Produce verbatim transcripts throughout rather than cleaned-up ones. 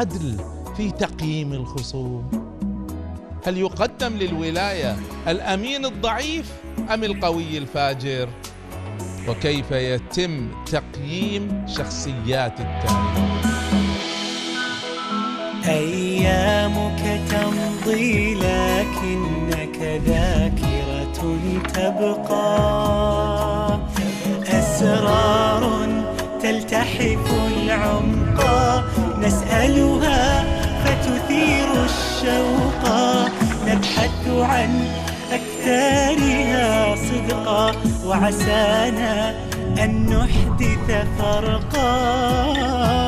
العدل في تقييم الخصوم؟ هل يقدم للولاية الأمين الضعيف أم القوي الفاجر؟ وكيف يتم تقييم شخصيات التاريخ؟ أيامك تمضي لكنك ذاكرة تبقى، أسرار تلتحف العمق نسألها فتثير الشوق، نبحث عن أكثرها صدقا وعسانا أن نحدث فرقا.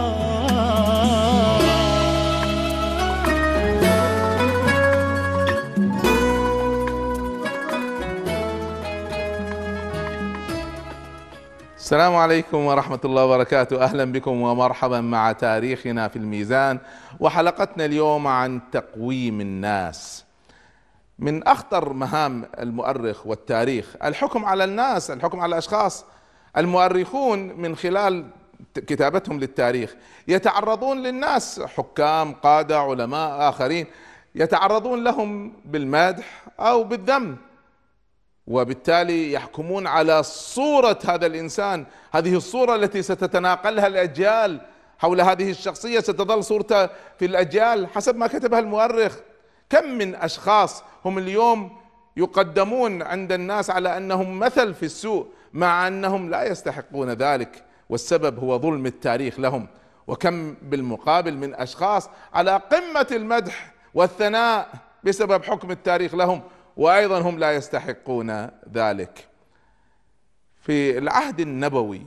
السلام عليكم ورحمة الله وبركاته. أهلا بكم ومرحبا مع تاريخنا في الميزان، وحلقتنا اليوم عن تقويم الناس. من أخطر مهام المؤرخ والتاريخ الحكم على الناس، الحكم على الأشخاص. المؤرخون من خلال كتابتهم للتاريخ يتعرضون للناس، حكام، قادة، علماء آخرين، يتعرضون لهم بالمدح أو بالذم، وبالتالي يحكمون على صورة هذا الإنسان. هذه الصورة التي ستتناقلها الأجيال حول هذه الشخصية ستظل صورته في الأجيال حسب ما كتبها المؤرخ. كم من أشخاص هم اليوم يقدمون عند الناس على أنهم مثل في السوء، مع أنهم لا يستحقون ذلك، والسبب هو ظلم التاريخ لهم. وكم بالمقابل من أشخاص على قمة المدح والثناء بسبب حكم التاريخ لهم، وأيضا هم لا يستحقون ذلك. في العهد النبوي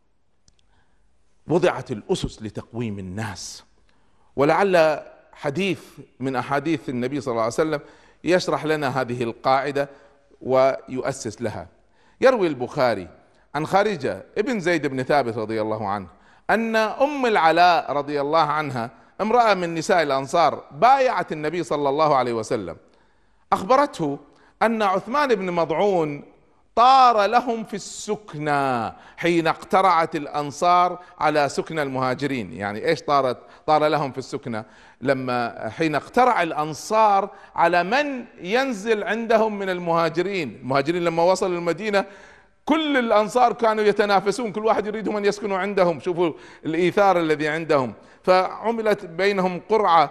وضعت الأسس لتقويم الناس، ولعل حديث من أحاديث النبي صلى الله عليه وسلم يشرح لنا هذه القاعدة ويؤسس لها. يروي البخاري عن خارجة ابن زيد بن ثابت رضي الله عنه أن أم العلاء رضي الله عنها، امرأة من نساء الأنصار، بايعت النبي صلى الله عليه وسلم. أخبرته أن عثمان بن مضعون طار لهم في السكنى حين اقترعت الأنصار على سكنى المهاجرين. يعني إيش طارت؟ طار لهم في السكنى لما حين اقترع الأنصار على من ينزل عندهم من المهاجرين. المهاجرين لما وصلوا المدينة كل الأنصار كانوا يتنافسون، كل واحد يريدهم أن يسكنوا عندهم. شوفوا الإيثار الذي عندهم. فعملت بينهم قرعة،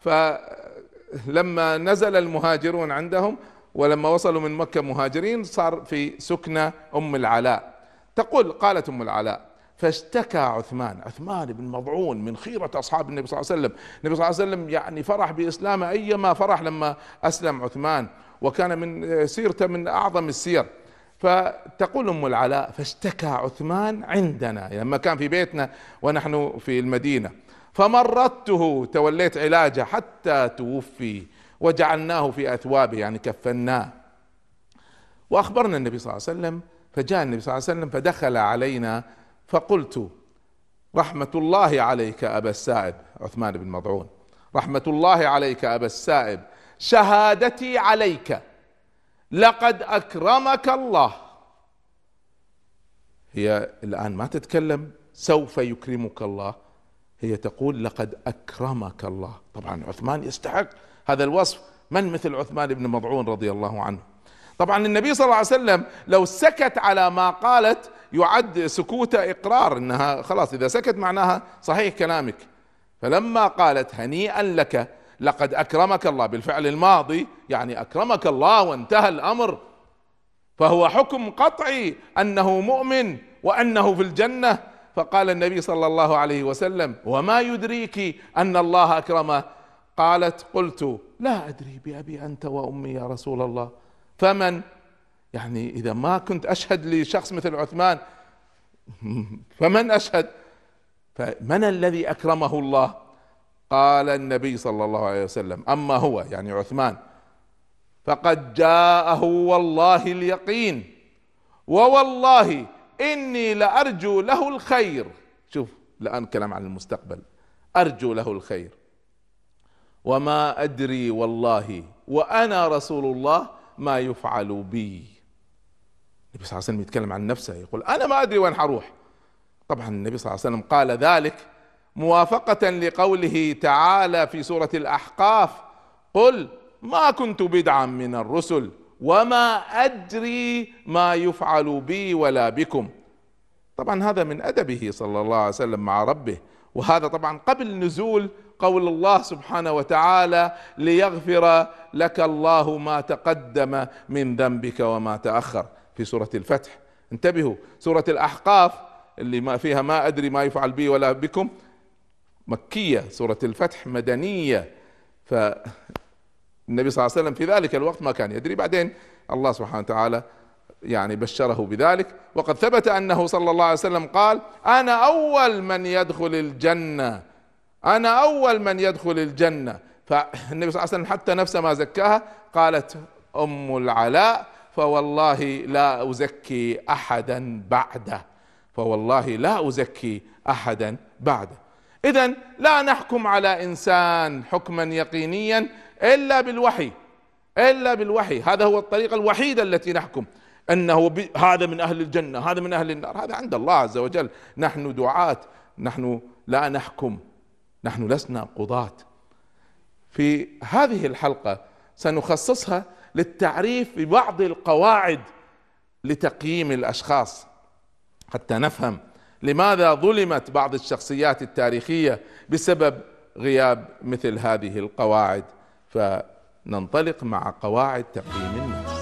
فلما نزل المهاجرون عندهم ولما وصلوا من مكة مهاجرين صار في سكنة أم العلاء. تقول قالت أم العلاء: فاشتكى عثمان عثمان بن مضعون من خيرة أصحاب النبي صلى الله عليه وسلم. النبي صلى الله عليه وسلم يعني فرح بإسلامه أيما فرح لما أسلم عثمان، وكان من سيرته من أعظم السير. فتقول أم العلاء: فاشتكى عثمان عندنا، لما يعني كان في بيتنا ونحن في المدينة، فمرضته، توليت علاجه حتى توفي، وجعلناه في أثوابه، يعني كفناه. وأخبرنا النبي صلى الله عليه وسلم، فجاء النبي صلى الله عليه وسلم فدخل علينا، فقلت: رحمة الله عليك أبا السائب، عثمان بن مضعون، رحمة الله عليك أبا السائب، شهادتي عليك لقد أكرمك الله. هي الآن ما تتكلم سوف يكرمك الله، هي تقول لقد أكرمك الله. طبعا عثمان يستحق هذا الوصف، من مثل عثمان بن مضعون رضي الله عنه. طبعا النبي صلى الله عليه وسلم لو سكت على ما قالت يعد سكوته إقرار، انها خلاص اذا سكت معناها صحيح كلامك. فلما قالت هنيئا لك لقد أكرمك الله بالفعل الماضي، يعني أكرمك الله وانتهى الأمر، فهو حكم قطعي أنه مؤمن وأنه في الجنة. فقال النبي صلى الله عليه وسلم: وما يدريك أن الله أكرمه؟ قالت: قلت: لا أدري بأبي أنت وأمي يا رسول الله، فمن؟ يعني إذا ما كنت أشهد لشخص مثل عثمان فمن أشهد؟ فمن الذي أكرمه الله؟ قال النبي صلى الله عليه وسلم: أما هو، يعني عثمان، فقد جاءه والله اليقين، ووالله إني لأرجو له الخير. شوف الآن كلام عن المستقبل، أرجو له الخير، وما أدري والله وأنا رسول الله ما يفعل بي. النبي صلى الله عليه وسلم يتكلم عن نفسه، يقول أنا ما أدري وين حروح. طبعا النبي صلى الله عليه وسلم قال ذلك موافقة لقوله تعالى في سورة الأحقاف: قل ما كنت بدعا من الرسل وما أدري ما يفعل بي ولا بكم. طبعا هذا من أدبه صلى الله عليه وسلم مع ربه، وهذا طبعا قبل نزول قول الله سبحانه وتعالى: ليغفر لك الله ما تقدم من ذنبك وما تأخر، في سورة الفتح. انتبهوا، سورة الأحقاف اللي ما فيها ما أدري ما يفعل بي ولا بكم مكية، سورة الفتح مدنية، فالنبي صلى الله عليه وسلم في ذلك الوقت ما كان يدري. بعدين الله سبحانه وتعالى يعني بشره بذلك، وقد ثبت أنه صلى الله عليه وسلم قال: أنا أول من يدخل الجنة، أنا أول من يدخل الجنة. فالنبي صلى الله عليه وسلم حتى نفسه ما زكاها، قالت أم العلاء: فوالله لا أزكي أحدا بعده، فوالله لا أزكي أحدا بعده. إذن لا نحكم على إنسان حكما يقينيا إلا بالوحي، إلا بالوحي. هذا هو الطريقة الوحيدة التي نحكم أنه هذا من أهل الجنة، هذا من أهل النار، هذا عند الله عز وجل. نحن دعاة، نحن لا نحكم، نحن لسنا قضاة. في هذه الحلقة سنخصصها للتعريف ببعض القواعد لتقييم الأشخاص، حتى نفهم لماذا ظلمت بعض الشخصيات التاريخية بسبب غياب مثل هذه القواعد. فننطلق مع قواعد تقييم الناس.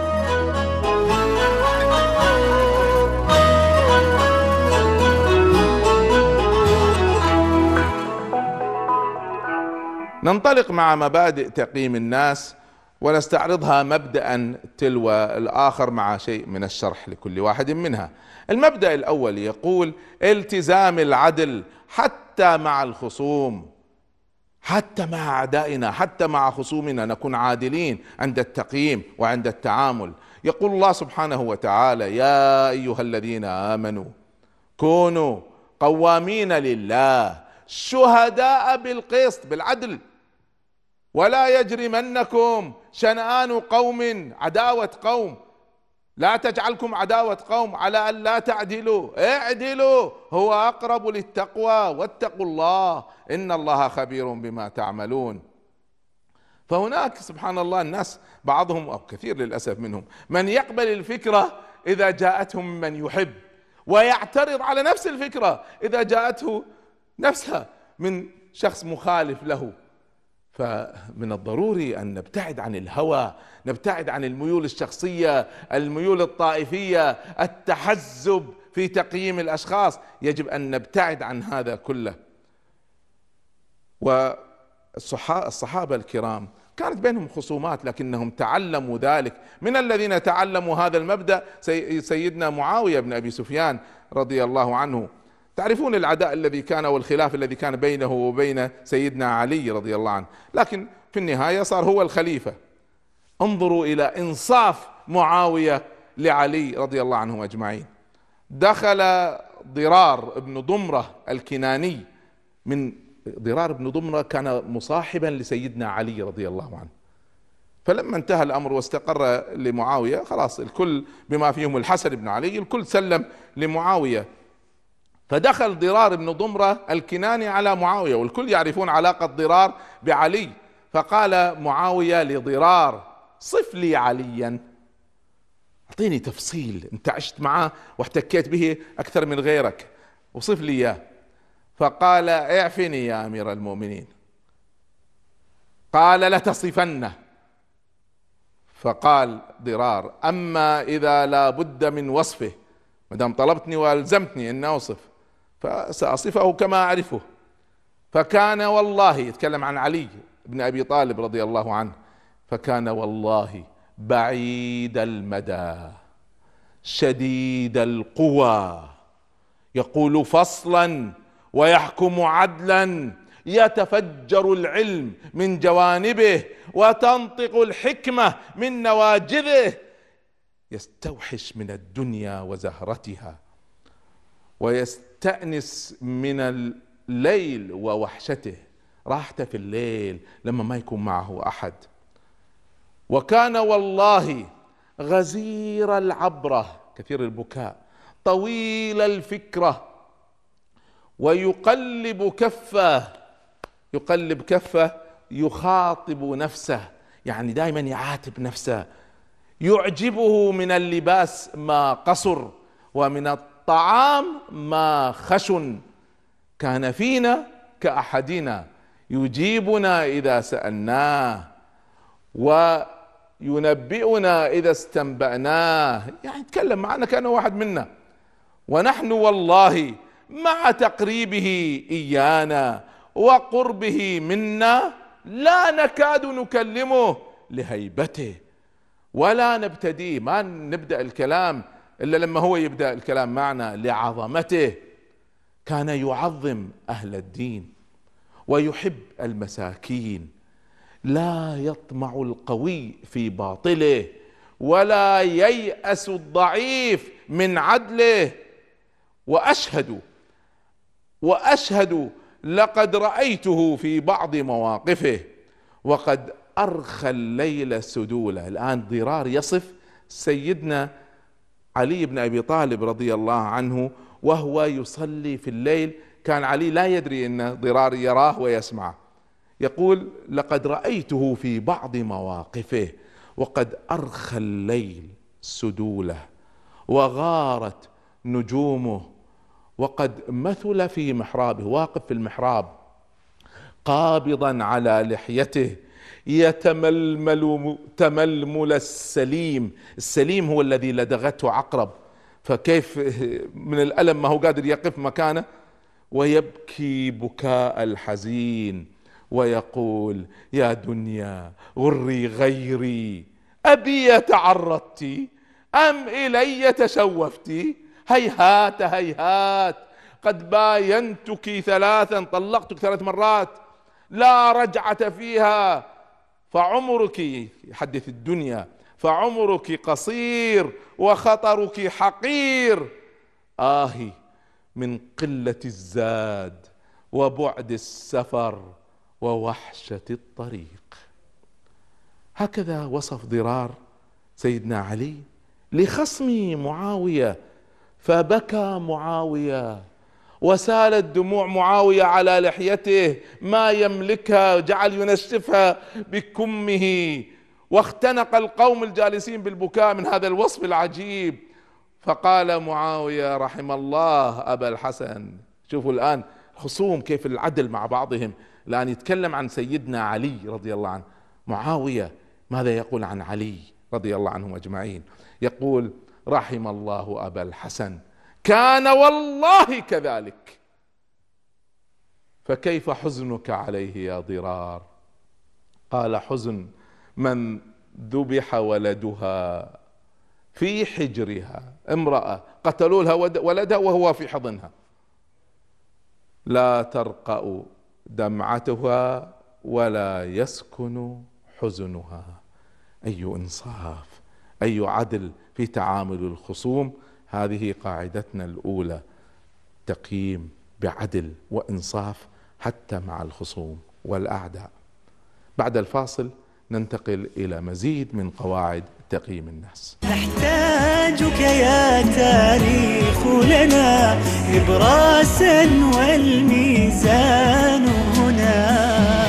ننطلق مع مبادئ تقييم الناس ونستعرضها مبدأ تلو الآخر مع شيء من الشرح لكل واحد منها. المبدأ الأول يقول: التزام العدل حتى مع الخصوم، حتى مع أعدائنا، حتى مع خصومنا نكون عادلين عند التقييم وعند التعامل. يقول الله سبحانه وتعالى: يا أيها الذين آمنوا كونوا قوامين لله شهداء بالقسط، بالعدل، ولا يجرمنكم شنآن قوم، عداوة قوم، لا تجعلكم عداوة قوم على أن لا تعدلوا، اعدلوا هو أقرب للتقوى واتقوا الله إن الله خبير بما تعملون. فهناك سبحان الله الناس بعضهم أو كثير للأسف منهم من يقبل الفكرة إذا جاءتهم من يحب، ويعترض على نفس الفكرة إذا جاءته نفسها من شخص مخالف له. فمن الضروري أن نبتعد عن الهوى، نبتعد عن الميول الشخصية، الميول الطائفية، التحزب في تقييم الأشخاص، يجب أن نبتعد عن هذا كله. والصحابة الكرام كانت بينهم خصومات لكنهم تعلموا ذلك. من الذين تعلموا هذا المبدأ سيدنا معاوية بن أبي سفيان رضي الله عنه. تعرفون العداء الذي كان والخلاف الذي كان بينه وبين سيدنا علي رضي الله عنه، لكن في النهاية صار هو الخليفة. انظروا إلى إنصاف معاوية لعلي رضي الله عنهم أجمعين. دخل ضرار بن ضمرة الكناني، من ضرار بن ضمرة كان مصاحبا لسيدنا علي رضي الله عنه. فلما انتهى الأمر واستقر لمعاوية، خلاص الكل بما فيهم الحسن بن علي الكل سلم لمعاوية. فدخل ضرار بن ضمرة الكناني على معاوية، والكل يعرفون علاقة ضرار بعلي. فقال معاوية لضرار: صف لي عليا، اعطيني تفصيل، انت عشت معه واحتكيت به اكثر من غيرك، وصف لي اياه. فقال: اعفني يا امير المؤمنين. قال: لتصفنه. فقال ضرار: اما اذا لا بد من وصفه، ما دام طلبتني والزمتني ان اوصف فساصفه كما اعرفه. فكان والله، يتكلم عن علي بن ابي طالب رضي الله عنه، فكان والله بعيد المدى شديد القوى، يقول فصلا ويحكم عدلا، يتفجر العلم من جوانبه وتنطق الحكمة من نواجذه، يستوحش من الدنيا وزهرتها، ويستأنس من الليل ووحشته، راحته في الليل لما ما يكون معه أحد. وكان والله غزير العبرة، كثير البكاء، طويل الفكرة، ويقلب كفه، يقلب كفه يخاطب نفسه، يعني دائما يعاتب نفسه. يعجبه من اللباس ما قصر، ومن الطعام ما خشن. كان فينا كأحدنا، يجيبنا إذا سألناه، وينبئنا إذا استنبأناه، يعني يتكلم معنا كأنه واحد منا. ونحن والله مع تقريبه إيانا وقربه منا لا نكاد نكلمه لهيبته، ولا نبتديه، ما نبدأ الكلام إلا لما هو يبدأ الكلام معنا لعظمته. كان يعظم أهل الدين ويحب المساكين، لا يطمع القوي في باطله، ولا ييأس الضعيف من عدله. وأشهد وأشهد لقد رأيته في بعض مواقفه وقد أرخى الليل سدوله. الآن ضرار يصف سيدنا علي بن أبي طالب رضي الله عنه وهو يصلي في الليل. كان علي لا يدري أن ضرار يراه ويسمعه. يقول: لقد رأيته في بعض مواقفه وقد أرخى الليل سدوله وغارت نجومه، وقد مثل في محرابه، واقف في المحراب قابضا على لحيته يتململ تململ السليم. السليم هو الذي لدغته عقرب، فكيف من الألم ما هو قادر يقف مكانه. ويبكي بكاء الحزين ويقول: يا دنيا غري غيري، أبي تعرضت أم إلي تشوفت؟ هيهات هيهات، قد باينتك ثلاثا، طلقتك ثلاث مرات لا رجعة فيها، فعمرك، يحدث الدنيا، فعمرك قصير وخطرك حقير. آهي من قلة الزاد وبعد السفر ووحشة الطريق. هكذا وصف ضرار سيدنا علي لخصم معاوية، فبكى معاوية وسالت دموع معاوية على لحيته ما يملكها، جعل ينشفها بكمه، واختنق القوم الجالسين بالبكاء من هذا الوصف العجيب. فقال معاوية: رحم الله أبا الحسن. شوفوا الآن خصوم كيف العدل مع بعضهم. الآن يتكلم عن سيدنا علي رضي الله عنه، معاوية ماذا يقول عن علي رضي الله عنهم أجمعين؟ يقول: رحم الله أبا الحسن، كان والله كذلك، فكيف حزنك عليه يا ضرار؟ قال: حزن من ذبح ولدها في حجرها، امرأة قتلوا لها ولدها وهو في حضنها، لا ترقأ دمعتها ولا يسكن حزنها. أي إنصاف، أي عدل في تعامل الخصوم. هذه قاعدتنا الأولى، تقييم بعدل وإنصاف حتى مع الخصوم والأعداء. بعد الفاصل ننتقل إلى مزيد من قواعد تقييم الناس. نحتاجك يا تاريخ لنا إبراسا والميزان هنا.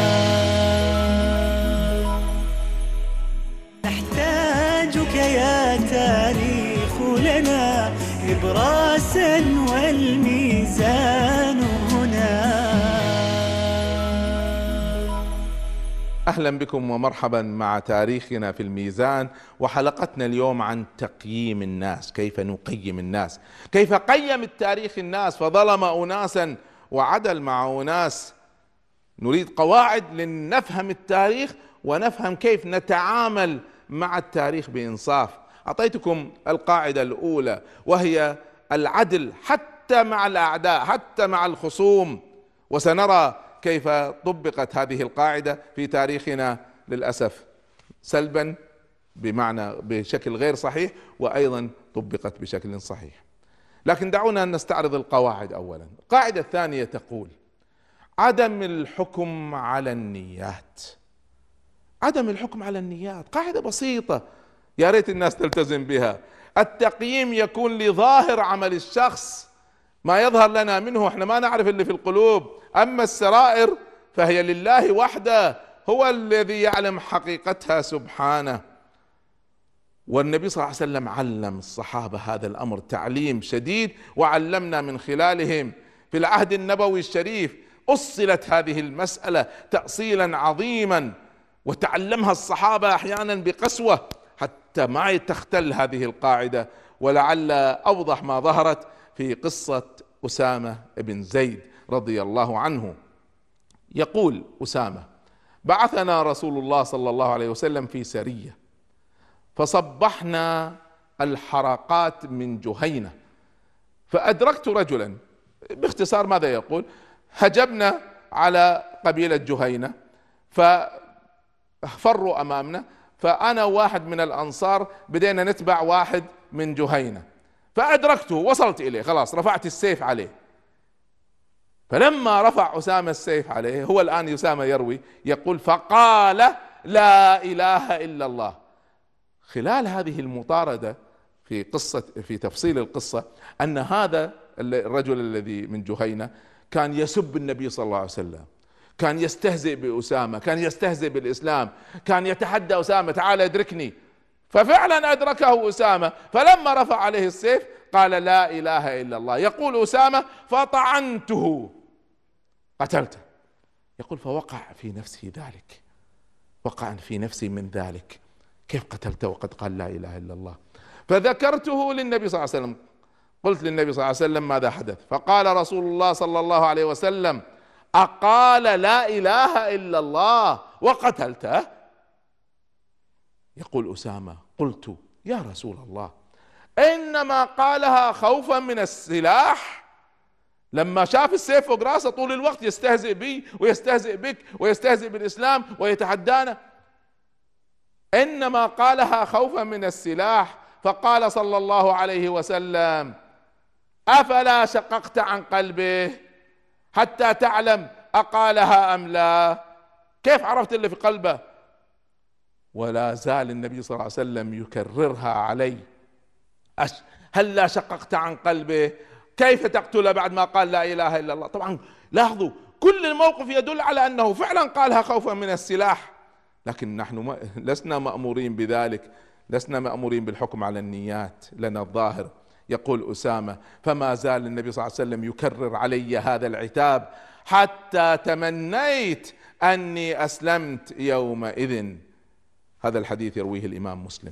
نحتاجك يا تاريخ لنا إبراسا والميزان هنا. أهلا بكم ومرحبا مع تاريخنا في الميزان، وحلقتنا اليوم عن تقييم الناس، كيف نقيم الناس، كيف قيم التاريخ الناس فظلم أناسا وعدل مع أناس. نريد قواعد لنفهم التاريخ ونفهم كيف نتعامل مع التاريخ بإنصاف. أعطيتكم القاعدة الأولى وهي العدل حتى مع الأعداء، حتى مع الخصوم، وسنرى كيف طبقت هذه القاعدة في تاريخنا للأسف سلبا، بمعنى بشكل غير صحيح، وأيضا طبقت بشكل صحيح. لكن دعونا نستعرض القواعد أولا. القاعدة الثانية تقول: عدم الحكم على النيات. عدم الحكم على النيات قاعدة بسيطة يا ريت الناس تلتزم بها. التقييم يكون لظاهر عمل الشخص ما يظهر لنا منه احنا ما نعرف اللي في القلوب، اما السرائر فهي لله وحده، هو الذي يعلم حقيقتها سبحانه. والنبي صلى الله عليه وسلم علم الصحابة هذا الامر تعليم شديد، وعلمنا من خلالهم في العهد النبوي الشريف أصلت هذه المسألة تأصيلا عظيما، وتعلمها الصحابة احيانا بقسوة حتى ما تختل هذه القاعدة. ولعل اوضح ما ظهرت في قصة أسامة بن زيد رضي الله عنه. يقول أسامة: بعثنا رسول الله صلى الله عليه وسلم في سرية، فصبحنا الحرقات من جهينة، فأدركت رجلا. باختصار ماذا يقول؟ هجمنا على قبيلة جهينة ففروا أمامنا، فأنا واحد من الأنصار بدينا نتبع واحد من جهينة، فأدركته وصلت إليه، خلاص رفعت السيف عليه. فلما رفع أسامة السيف عليه، هو الآن أسامة يروي يقول: فقال: لا إله إلا الله. خلال هذه المطاردة في قصة في تفصيل القصة أن هذا الرجل الذي من جهينة كان يسب النبي صلى الله عليه وسلم، كان يستهزئ بأسامة، كان يستهزئ بالإسلام، كان يتحدى أسامة: تعال ادركني. ففعلا أدركه أسامة، فلما رفع عليه السيف قال: لا إله إلا الله. يقول أسامة: فطعنته، قتلته. يقول: فوقع في نفسي ذلك، وقع في نفسي من ذلك، كيف قتلته وقد قال لا إله إلا الله؟ فذكرته للنبي صلى الله عليه وسلم، قلت للنبي صلى الله عليه وسلم: ماذا حدث؟ فقال رسول الله صلى الله عليه وسلم: أقال لا إله إلا الله وقتلته؟ يقول أسامة: قلت: يا رسول الله، إنما قالها خوفا من السلاح، لما شاف السيف فوق راسه طول الوقت يستهزئ بي ويستهزئ بك ويستهزئ بالإسلام ويتحدانا، إنما قالها خوفا من السلاح. فقال صلى الله عليه وسلم: أفلا شققت عن قلبه حتى تعلم أقالها أم لا؟ كيف عرفت اللي في قلبه؟ ولا زال النبي صلى الله عليه وسلم يكررها علي: هل لا شققت عن قلبه؟ كيف تقتل بعد ما قال لا إله إلا الله؟ طبعا لاحظوا كل الموقف يدل على أنه فعلا قالها خوفا من السلاح، لكن نحن لسنا مأمورين بذلك، لسنا مأمورين بالحكم على النيات، لنا الظاهر. يقول أسامة: فما زال النبي صلى الله عليه وسلم يكرر علي هذا العتاب حتى تمنيت أني أسلمت يومئذ. هذا الحديث يرويه الإمام مسلم.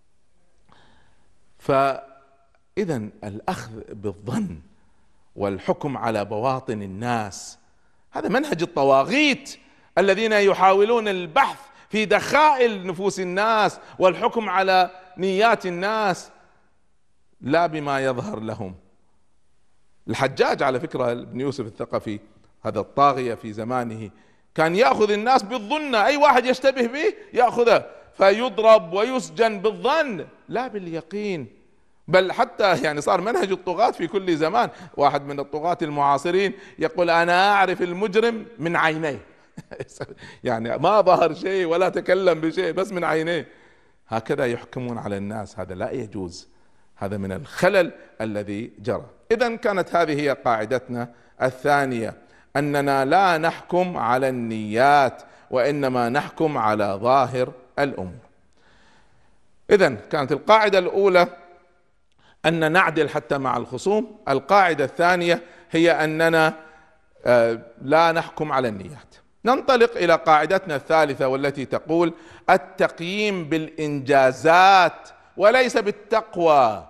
فإذا الأخذ بالظن والحكم على بواطن الناس هذا منهج الطواغيت الذين يحاولون البحث في دخائل نفوس الناس والحكم على نيات الناس لا بما يظهر لهم. الحجاج على فكرة ابن يوسف الثقفي هذا الطاغية في زمانه كان يأخذ الناس بالظن، أي واحد يشتبه به يأخذه فيضرب ويسجن بالظن لا باليقين. بل حتى يعني صار منهج الطغاة في كل زمان. واحد من الطغاة المعاصرين يقول: أنا أعرف المجرم من عينيه يعني ما ظهر شيء ولا تكلم بشيء، بس من عينيه. هكذا يحكمون على الناس، هذا لا يجوز، هذا من الخلل الذي جرى. إذن كانت هذه هي قاعدتنا الثانية، أننا لا نحكم على النيات وإنما نحكم على ظاهر الأمور. إذن كانت القاعدة الأولى أن نعدل حتى مع الخصوم. القاعدة الثانية هي أننا لا نحكم على النيات. ننطلق إلى قاعدتنا الثالثة والتي تقول: التقييم بالإنجازات وليس بالتقوى.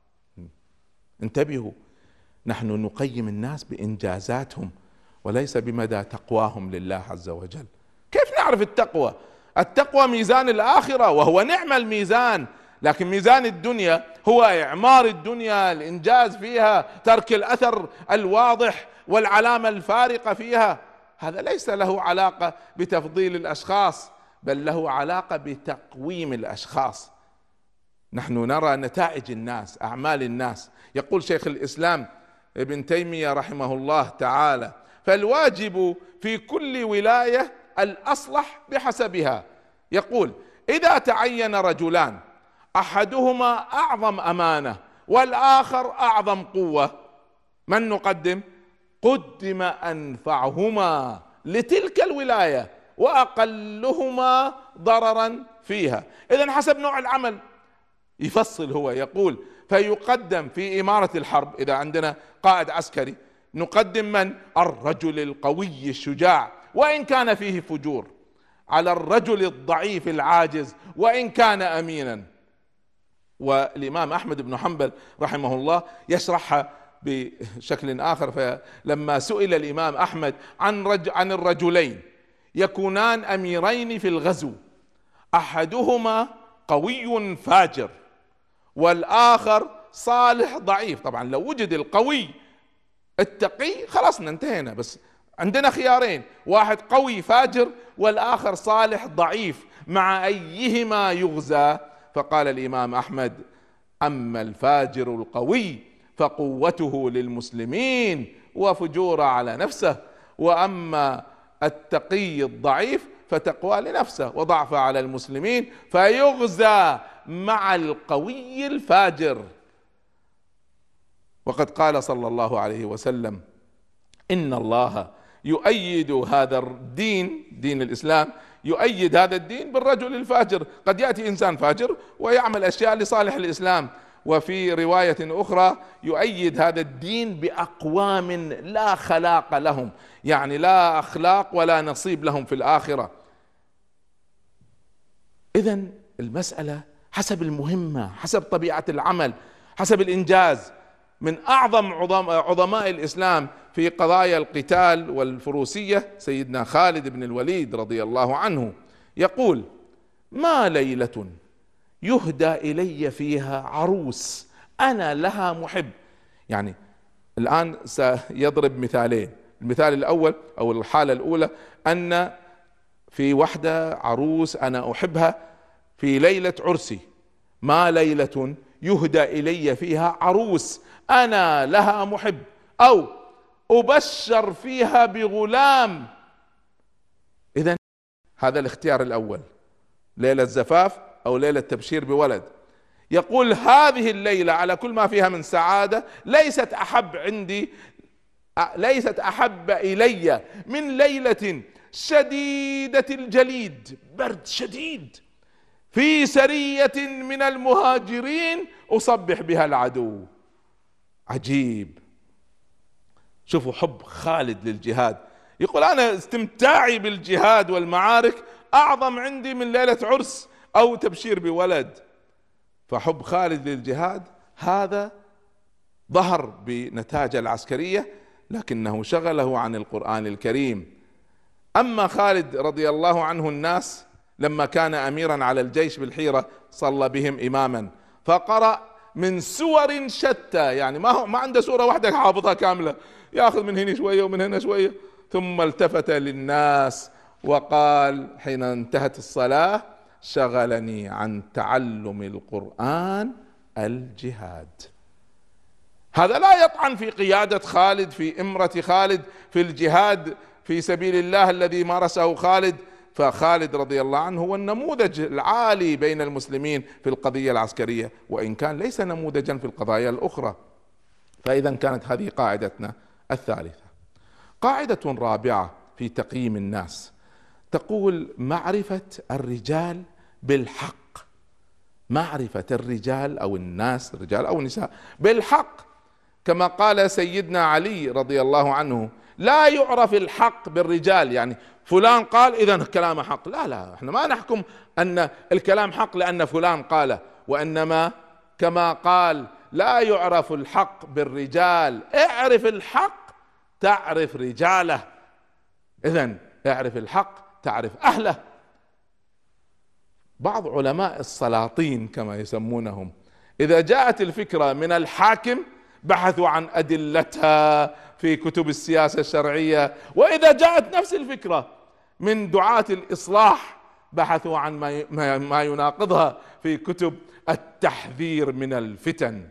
انتبهوا، نحن نقيم الناس بإنجازاتهم وليس بمدى تقواهم لله عز وجل. كيف نعرف التقوى؟ التقوى ميزان الآخرة وهو نعم الميزان، لكن ميزان الدنيا هو إعمار الدنيا، الإنجاز فيها، ترك الأثر الواضح والعلامة الفارقة فيها. هذا ليس له علاقة بتفضيل الأشخاص، بل له علاقة بتقويم الأشخاص. نحن نرى نتائج الناس، أعمال الناس. يقول شيخ الإسلام ابن تيمية رحمه الله تعالى: فالواجب في كل ولاية الأصلح بحسبها. يقول: إذا تعين رجلان أحدهما أعظم أمانة والآخر أعظم قوة، من نقدم؟ قدم أنفعهما لتلك الولاية وأقلهما ضررا فيها. إذن حسب نوع العمل يفصل، هو يقول فيقدم في إمارة الحرب إذا عندنا قائد عسكري نقدم من؟ الرجل القوي الشجاع وإن كان فيه فجور، على الرجل الضعيف العاجز وإن كان أمينا. والإمام أحمد بن حنبل رحمه الله يشرحها بشكل آخر، فلما سئل الإمام أحمد عن رج عن الرجلين يكونان أميرين في الغزو، أحدهما قوي فاجر والآخر صالح ضعيف. طبعا لو وجد القوي التقي خلصنا انتهينا، بس عندنا خيارين، واحد قوي فاجر والآخر صالح ضعيف، مع أيهما يغزى؟ فقال الإمام أحمد: أما الفاجر القوي فقوته للمسلمين وفجوره على نفسه، وأما التقي الضعيف فتقوى لنفسه وضعف على المسلمين، فيغزى مع القوي الفاجر. وقد قال صلى الله عليه وسلم: إن الله يؤيد هذا الدين، دين الإسلام يؤيد هذا الدين بالرجل الفاجر. قد يأتي إنسان فاجر ويعمل أشياء لصالح الإسلام. وفي رواية أخرى يؤيد هذا الدين بأقوام لا خلاق لهم، يعني لا أخلاق ولا نصيب لهم في الآخرة. إذن المسألة حسب المهمة، حسب طبيعة العمل، حسب الإنجاز. من أعظم عظماء الإسلام في قضايا القتال والفروسية سيدنا خالد بن الوليد رضي الله عنه يقول: ما ليلة يهدى إلي فيها عروس أنا لها محب. يعني الآن سيضرب مثالين. المثال الأول أو الحالة الأولى أن في وحدة عروس أنا أحبها في ليلة عرسي. ما ليلة يهدى إلي فيها عروس أنا لها محب، أو أبشر فيها بغلام. إذن هذا الاختيار الأول، ليلة زفاف أو ليلة تبشير بولد. يقول هذه الليلة على كل ما فيها من سعادة ليست أحب عندي، ليست أحب إلي من ليلة شديدة الجليد، برد شديد، في سرية من المهاجرين أصبح بها العدو. عجيب. شوفوا حب خالد للجهاد، يقول أنا استمتاعي بالجهاد والمعارك أعظم عندي من ليلة عرس أو تبشير بولد. فحب خالد للجهاد هذا ظهر بنتاج العسكرية، لكنه شغله عن القرآن الكريم. أما خالد رضي الله عنه الناس لما كان أميرا على الجيش بالحيرة صلى بهم إماما فقرأ من سور شتى، يعني ما هو ما عنده سورة واحدة حافظها كاملة، ياخذ من هنا شوية ومن هنا شوية. ثم التفت للناس وقال حين انتهت الصلاة: شغلني عن تعلم القرآن الجهاد. هذا لا يطعن في قيادة خالد، في إمرة خالد، في الجهاد في سبيل الله الذي مارسه خالد. فخالد رضي الله عنه هو النموذج العالي بين المسلمين في القضية العسكرية، وإن كان ليس نموذجا في القضايا الأخرى. فإذا كانت هذه قاعدتنا الثالثة. قاعدة رابعة في تقييم الناس تقول: معرفة الرجال بالحق. معرفة الرجال أو الناس، الرجال أو النساء، بالحق، كما قال سيدنا علي رضي الله عنه: لا يعرف الحق بالرجال، يعني فلان قال إذن كلامه حق. لا لا، احنا ما نحكم أن الكلام حق لأن فلان قاله، وإنما كما قال: لا يعرف الحق بالرجال، اعرف الحق تعرف رجاله. إذن اعرف الحق تعرف أهله. بعض علماء السلاطين كما يسمونهم إذا جاءت الفكرة من الحاكم بحثوا عن أدلتها في كتب السياسة الشرعية، وإذا جاءت نفس الفكرة من دعاة الإصلاح بحثوا عن ما ما يناقضها في كتب التحذير من الفتن.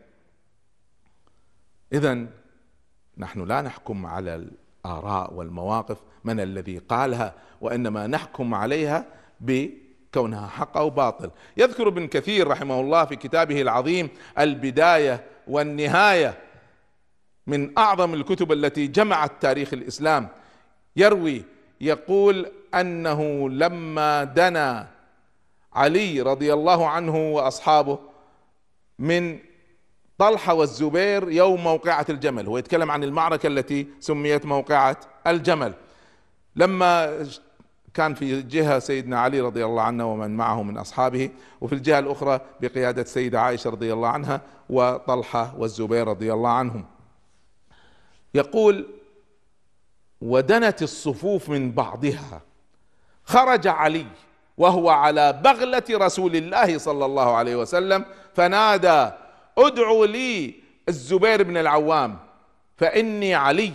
إذن نحن لا نحكم على الآراء والمواقف من الذي قالها، وإنما نحكم عليها بكونها حق أو باطل. يذكر ابن كثير رحمه الله في كتابه العظيم البداية والنهاية من أعظم الكتب التي جمعت تاريخ الإسلام، يروي يقول أنه لما دنا علي رضي الله عنه وأصحابه من طلحة والزبير يوم موقعة الجمل، هو يتكلم عن المعركة التي سميت موقعة الجمل، لما كان في جهة سيدنا علي رضي الله عنه ومن معه من أصحابه، وفي الجهة الأخرى بقيادة سيدة عائشة رضي الله عنها وطلحة والزبير رضي الله عنهم. يقول ودنت الصفوف من بعضها، خرج علي وهو على بغلة رسول الله صلى الله عليه وسلم فنادى ادعوا لي الزبير بن العوام فإني علي،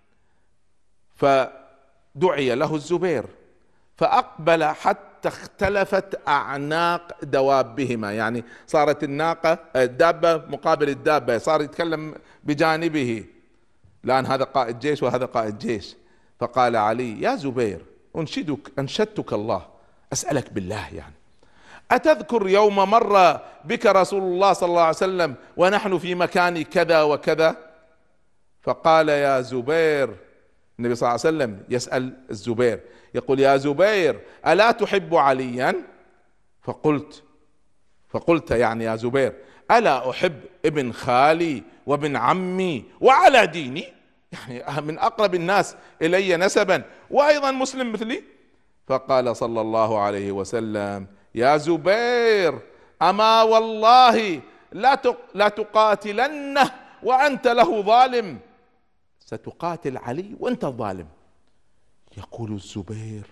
فدعي له الزبير فأقبل حتى اختلفت أعناق دوابهما، يعني صارت الناقة الدابة مقابل الدابة، صار يتكلم بجانبه، لأن هذا قائد جيش وهذا قائد جيش. فقال علي يا زبير أنشدك أنشدتك الله، أسألك بالله يعني أتذكر يوم مر بك رسول الله صلى الله عليه وسلم ونحن في مكان كذا وكذا؟ فقال يا زبير، النبي صلى الله عليه وسلم يسأل الزبير يقول يا زبير ألا تحب عليا؟ فقلت فقلت يعني يا زبير ألا أحب ابن خالي وابن عمي وعلى ديني، يعني من أقرب الناس إلي نسبا وأيضا مسلم مثلي. فقال صلى الله عليه وسلم يا زبير أما والله لا لا تقاتلنه وأنت له ظالم، ستقاتل علي وأنت الظالم. يقول الزبير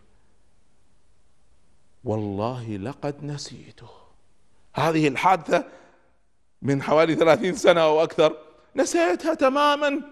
والله لقد نسيته، هذه الحادثة من حوالي ثلاثين سنة أو أكثر نسيتها تماما،